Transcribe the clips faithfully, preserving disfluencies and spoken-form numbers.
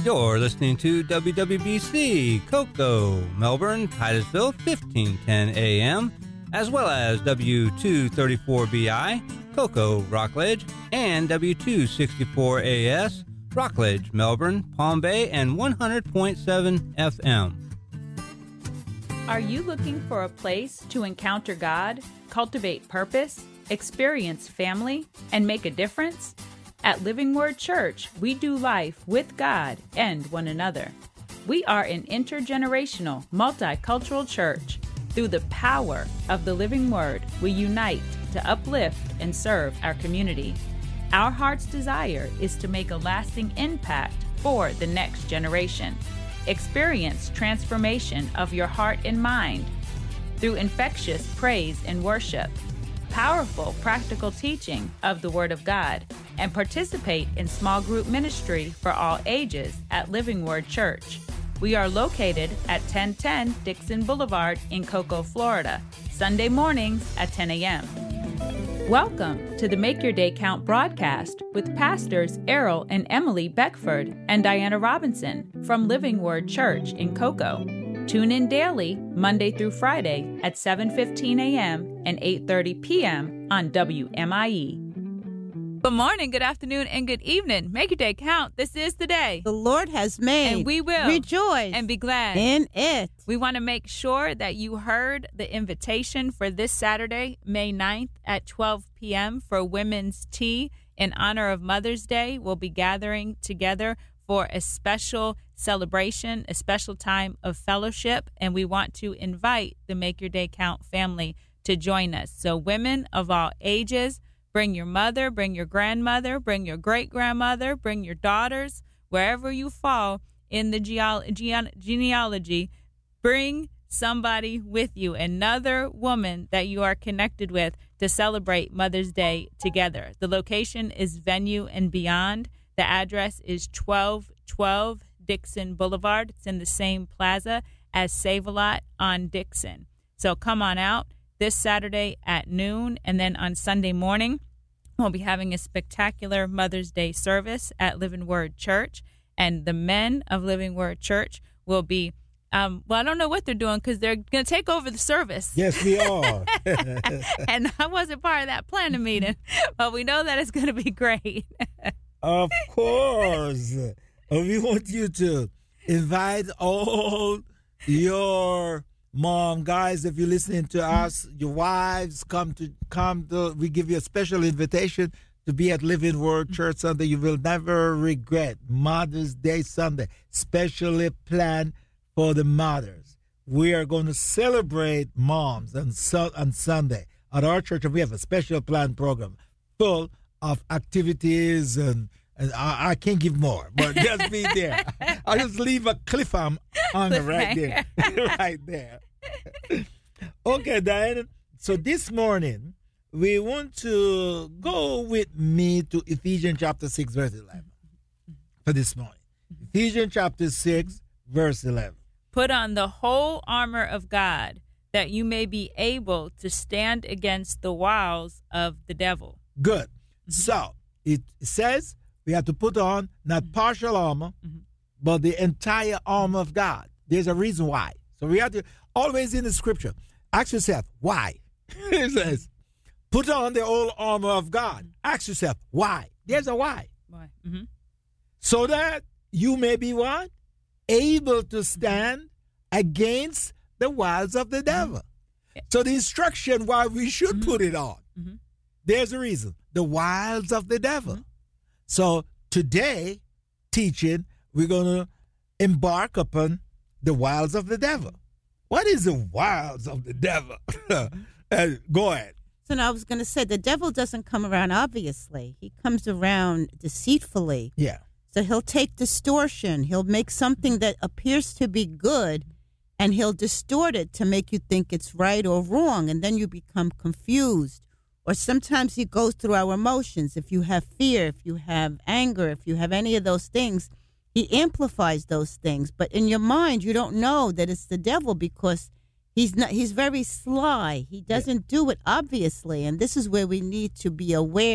You're listening to W W B C, Cocoa, Melbourne, Titusville, fifteen ten A M, as well as W two thirty-four B I, Cocoa, Rockledge, and W two sixty-four A S, Rockledge, Melbourne, Palm Bay, and one hundred point seven F M. Are you looking for a place to encounter God, cultivate purpose, experience family, and make a difference? At Living Word Church, we do life with God and one another. We are an intergenerational, multicultural church. Through the power of the Living Word, we unite to uplift and serve our community. Our heart's desire is to make a lasting impact for the next generation. Experience transformation of your heart and mind through infectious praise and worship, powerful practical teaching of the Word of God, and participate in small group ministry for all ages at Living Word Church. We are located at ten ten Dixon Boulevard in Cocoa, Florida, Sunday mornings at ten A M Welcome to the Make Your Day Count broadcast with Pastors Errol and Emily Beckford and Diana Robinson from Living Word Church in Cocoa. Tune in daily, Monday through Friday at seven fifteen A M and eight thirty P M on W M I E. Good morning, good afternoon, and good evening. Make your day count. This is the day the Lord has made. And we will rejoice and be glad in it. We want to make sure that you heard the invitation for this Saturday, May ninth at twelve P M for Women's Tea in honor of Mother's Day. We'll be gathering together for a special celebration, a special time of fellowship, and we want to invite the Make Your Day Count family to join us. So women of all ages, bring your mother, bring your grandmother, bring your great-grandmother, bring your daughters, wherever you fall in the geol- gene- genealogy, bring somebody with you, another woman that you are connected with to celebrate Mother's Day together. The location is Venue and Beyond. The address is twelve twelve Dixon Boulevard. It's in the same plaza as Save-A-Lot on Dixon. So come on out this Saturday at noon, and then on Sunday morning, we'll be having a spectacular Mother's Day service at Living Word Church, and the men of Living Word Church will be, um, well, I don't know what they're doing because they're going to take over the service. Yes, we are. And I wasn't part of that planning meeting, but we know that it's going to be great. Of course. We want you to invite all your mom, guys, if you're listening to us, your wives, come to come to, we give you a special invitation to be at Living Word Church Sunday. You will never regret Mother's Day Sunday, specially planned for the mothers. We are going to celebrate moms on, su- on Sunday at our church, and we have a special planned program full of activities, and, and I, I can't give more, but just be there. I'll just leave a cliffhanger right there, right there. Okay, Diana. So this morning, we want to go with me to Ephesians chapter six, verse eleven for this morning. Ephesians chapter six, verse eleven. Put on the whole armor of God, that you may be able to stand against the wiles of the devil. Good. So it says we have to put on not partial armor, mm-hmm. but the entire armor of God. There's a reason why. So we have to, always in the scripture, ask yourself, why? It says, put on the whole armor of God. Ask yourself, why? There's a why. Why? Mm-hmm. So that you may be what? Able to stand against the wiles of the devil. Mm-hmm. So the instruction why we should mm-hmm. put it on. Mm-hmm. There's a reason. The wiles of the devil. Mm-hmm. So today, teaching, we're going to embark upon the wiles of the devil. What is the wiles of the devil? uh, go ahead. So now I was going to say, the devil doesn't come around obviously. He comes around deceitfully. Yeah. So he'll take distortion. He'll make something that appears to be good, and he'll distort it to make you think it's right or wrong, and then you become confused. Or sometimes he goes through our emotions. If you have fear, if you have anger, if you have any of those things, he amplifies those things. But in your mind, you don't know that it's the devil because he's not. He's very sly. He doesn't yeah. do it obviously. And this is where we need to be aware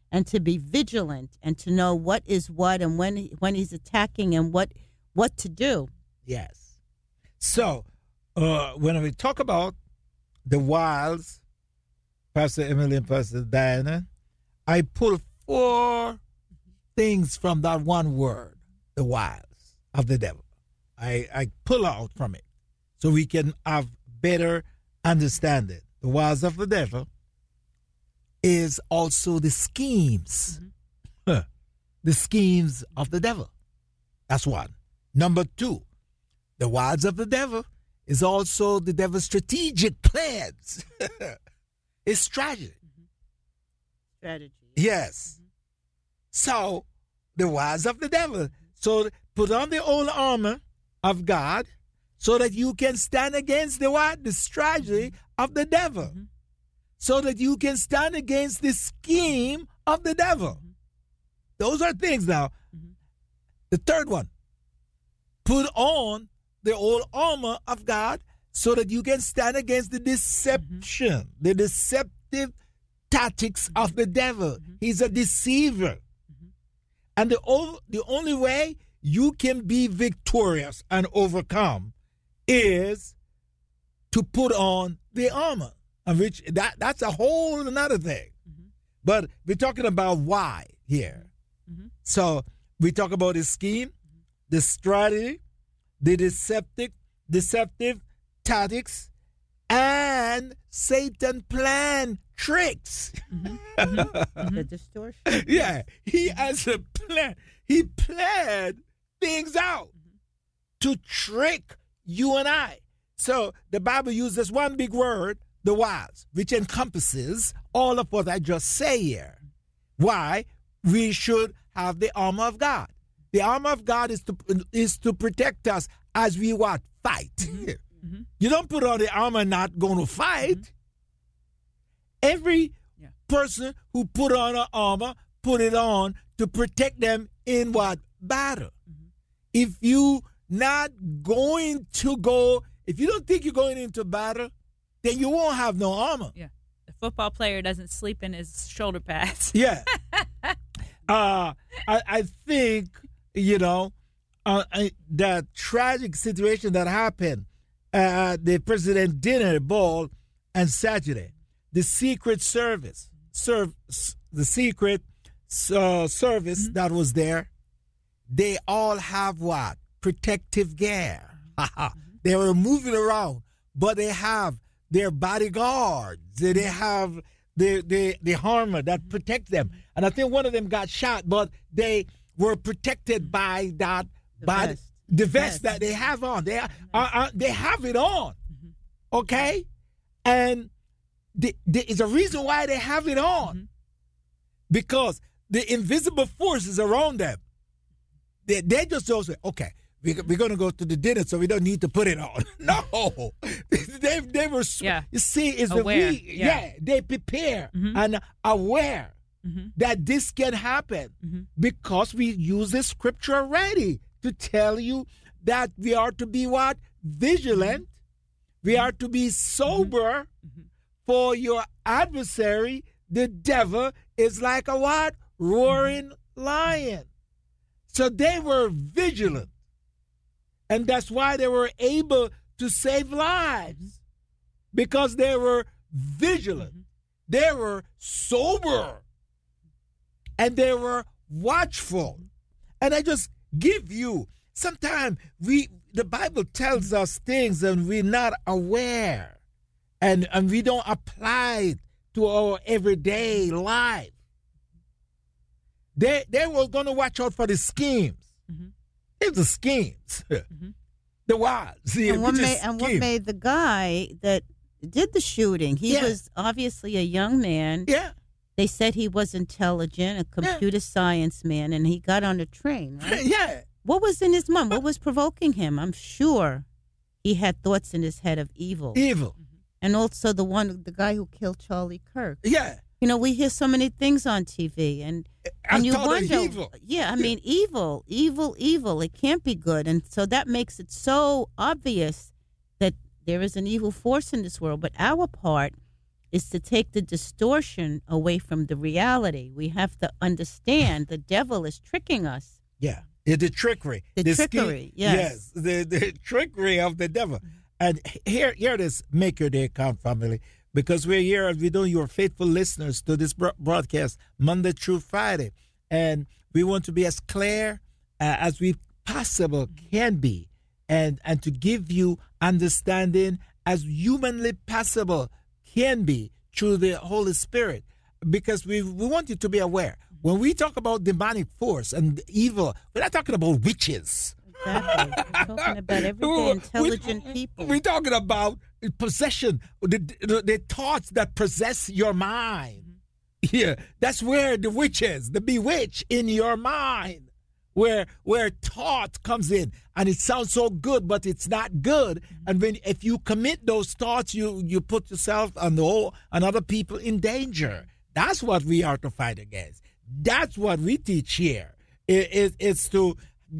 and to be vigilant and to know what is what and when he, when he's attacking and what what to do. Yes. So, uh, when we talk about the wiles, Pastor Emily and Pastor Diana, I pull four things from that one word, the wiles of the devil. I, I pull out from it so we can have better understanding. The wiles of the devil is also the schemes. Mm-hmm. The schemes of the devil. That's one. Number two, the wiles of the devil is also the devil's strategic plans. It's strategy. Mm-hmm. Strategy. Yes. Mm-hmm. So, the wiles of the devil. So, put on the old armor of God so that you can stand against the what? The strategy of the devil. Mm-hmm. So that you can stand against the scheme of the devil. Mm-hmm. Those are things now. Mm-hmm. The third one, put on the old armor of God so that you can stand against the deception, mm-hmm. the deceptive tactics of the devil. Mm-hmm. He's a deceiver. Mm-hmm. And the, o- the only way you can be victorious and overcome is to put on the armor. And which that, that's a whole another thing. Mm-hmm. But we're talking about why here. Mm-hmm. So we talk about the scheme, mm-hmm. the strategy, the deceptive, deceptive tactics, and Satan plan tricks. Mm-hmm. Mm-hmm. The distortion. Yeah, he has a plan. He planned things out mm-hmm. to trick you and I. So the Bible uses one big word, the wiles, which encompasses all of what I just say here. Why we should have the armor of God. The armor of God is to is to protect us as we what? Fight. Mm-hmm. Mm-hmm. You don't put on the armor not going to fight. Mm-hmm. Every yeah. person who put on an armor put it on to protect them in what? Battle. Mm-hmm. If you not going to go, if you don't think you're going into battle, then you won't have no armor. Yeah. The football player doesn't sleep in his shoulder pads. Yeah. uh, I, I think, you know, uh, I, that tragic situation that happened at the president dinner ball on Saturday, the Secret Service, serve, the Secret uh, Service mm-hmm. that was there, they all have what? Protective gear. Mm-hmm. They were moving around, but they have their bodyguards. They have the, the, the armor that protects them. And I think one of them got shot, but they were protected by that, the by vest. the vest that they have on. They, are, are, they have it on, okay? And the, there is a reason why they have it on. Mm-hmm. Because the invisible forces around them, they, they just don't say, okay, we, we're going to go to the dinner, so we don't need to put it on. No. they, they were, yeah. you see, it's aware. The, yeah. yeah, they prepare mm-hmm. and aware mm-hmm. that this can happen mm-hmm. because we use the scripture already to tell you that we are to be what? Vigilant. We are to be sober mm-hmm. for your adversary, the devil, is like a what? Roaring mm-hmm. lion. So they were vigilant. And that's why they were able to save lives. Because they were vigilant. Mm-hmm. They were sober. And they were watchful. And I just give you, sometimes we the Bible tells us things and we're not aware. And, and we don't apply it to our everyday life. They, they were going to watch out for the schemes. Mm-hmm. It's the schemes. Mm-hmm. The wiles. Yeah, and what, made, and what made the guy that did the shooting, he yeah. was obviously a young man. Yeah. They said he was intelligent, a computer yeah. science man, and he got on a train, right? Yeah. What was in his mind? What was provoking him? I'm sure he had thoughts in his head of evil. Evil. Mm-hmm. And also the one, the guy who killed Charlie Kirk. Yeah. You know, we hear so many things on T V, and and you wonder, evil. yeah, I mean, evil, evil, evil. It can't be good, and so that makes it so obvious that there is an evil force in this world. But our part is to take the distortion away from the reality. We have to understand the devil is tricking us. Yeah, the, the trickery. The, the trickery, scheme, yes. Yes, the, the trickery of the devil. And here, here it is, Make Your Day Count, family, because we're here and we know you're faithful listeners to this broadcast Monday through Friday. And we want to be as clear uh, as we possible can be, and, and to give you understanding as humanly possible can be through the Holy Spirit, because we we want you to be aware. When we talk about demonic force and evil, we're not talking about witches. Exactly. We're talking about everyday intelligent we, people. We're talking about possession, the, the, the thoughts that possess your mind. Mm-hmm. Yeah, that's where the witch is, the bewitch in your mind. Where where thought comes in, and it sounds so good, but it's not good. And when if you commit those thoughts, you you put yourself and the whole and other people in danger. That's what we are to fight against. That's what we teach here. It, it, it's to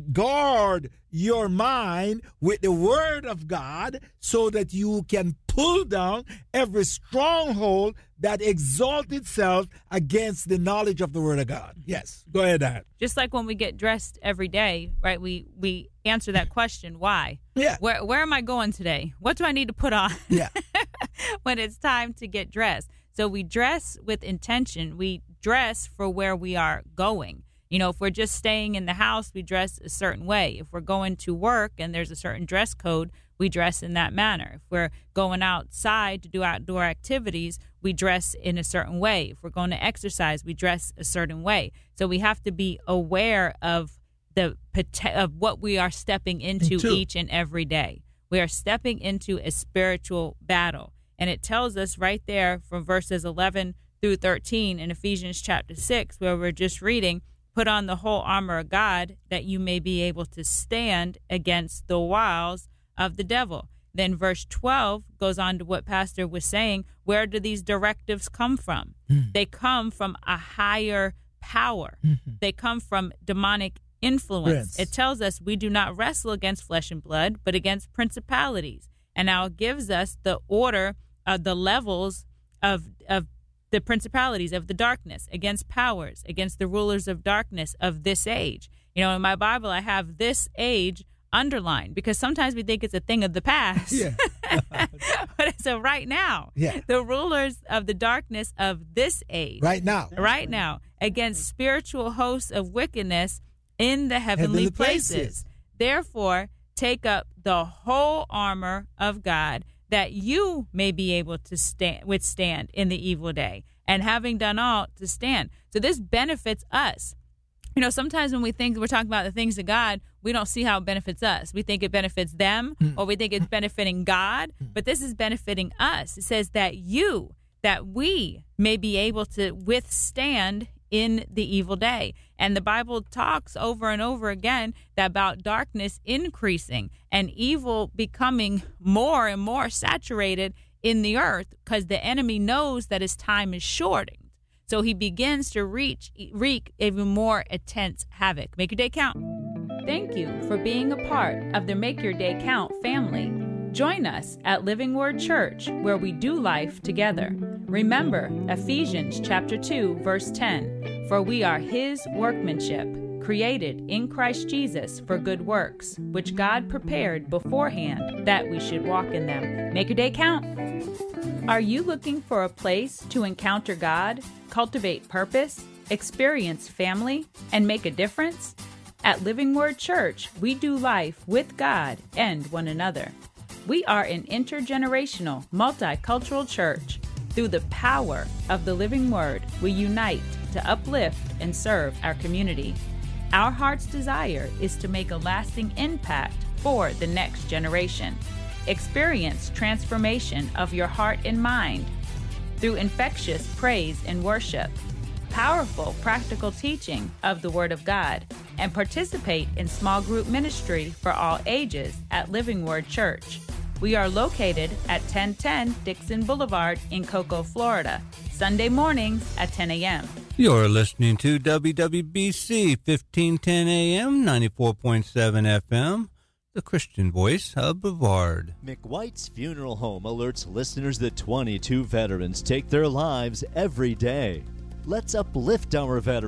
guard your mind with the Word of God, so that you can pull down every stronghold that exalts itself against the knowledge of the Word of God. Yes, go ahead, Ann. Just like when we get dressed every day, right? We we answer that question, why? Yeah. Where where am I going today? What do I need to put on? Yeah. When it's time to get dressed. So we dress with intention. We dress for where we are going. You know, if we're just staying in the house, we dress a certain way. If we're going to work and there's a certain dress code, we dress in that manner. If we're going outside to do outdoor activities, we dress in a certain way. If we're going to exercise, we dress a certain way. So we have to be aware of the of what we are stepping into into. each and every day. We are stepping into a spiritual battle. And it tells us right there from verses eleven through thirteen in Ephesians chapter six, where we're just reading, put on the whole armor of God that you may be able to stand against the wiles of the devil. Then verse twelve goes on to what Pastor was saying. Where do these directives come from? Mm. They come from a higher power. Mm-hmm. They come from demonic influence. Prince. It tells us we do not wrestle against flesh and blood, but against principalities. And now it gives us the order of the levels of of the principalities of the darkness, against powers, against the rulers of darkness of this age. You know, in my Bible, I have this age underlined because sometimes we think it's a thing of the past. Yeah. But it's a right now. Yeah. The rulers of the darkness of this age. Right now. Right now. Against spiritual hosts of wickedness in the heavenly, heavenly places. places. Therefore, take up the whole armor of God, that you may be able to stand, withstand in the evil day, and having done all, to stand. So this benefits us. You know, sometimes when we think we're talking about the things of God, we don't see how it benefits us. We think it benefits them, or we think it's benefiting God, but this is benefiting us. It says that you, that we may be able to withstand in the evil day. And the Bible talks over and over again about darkness increasing and evil becoming more and more saturated in the earth, because the enemy knows that his time is shortened. So he begins to reach, wreak even more intense havoc. Make your day count. Thank you for being a part of the Make Your Day Count family. Join us at Living Word Church, where we do life together. Remember Ephesians chapter two, verse ten, for we are his workmanship, created in Christ Jesus for good works, which God prepared beforehand that we should walk in them. Make your day count. Are you looking for a place to encounter God, cultivate purpose, experience family, and make a difference? At Living Word Church, we do life with God and one another. We are an intergenerational, multicultural church. Through the power of the living word, we unite to uplift and serve our community. Our heart's desire is to make a lasting impact for the next generation. Experience transformation of your heart and mind through infectious praise and worship, powerful practical teaching of the Word of God, and participate in small group ministry for all ages at Living Word Church. We are located at ten ten Dixon Boulevard in Cocoa, Florida, Sunday mornings at ten a.m. You're listening to W W B C fifteen ten A M, ninety-four point seven F M, the Christian voice of Brevard. McWhite's Funeral Home alerts listeners that twenty-two veterans take their lives every day. Let's uplift our veterans.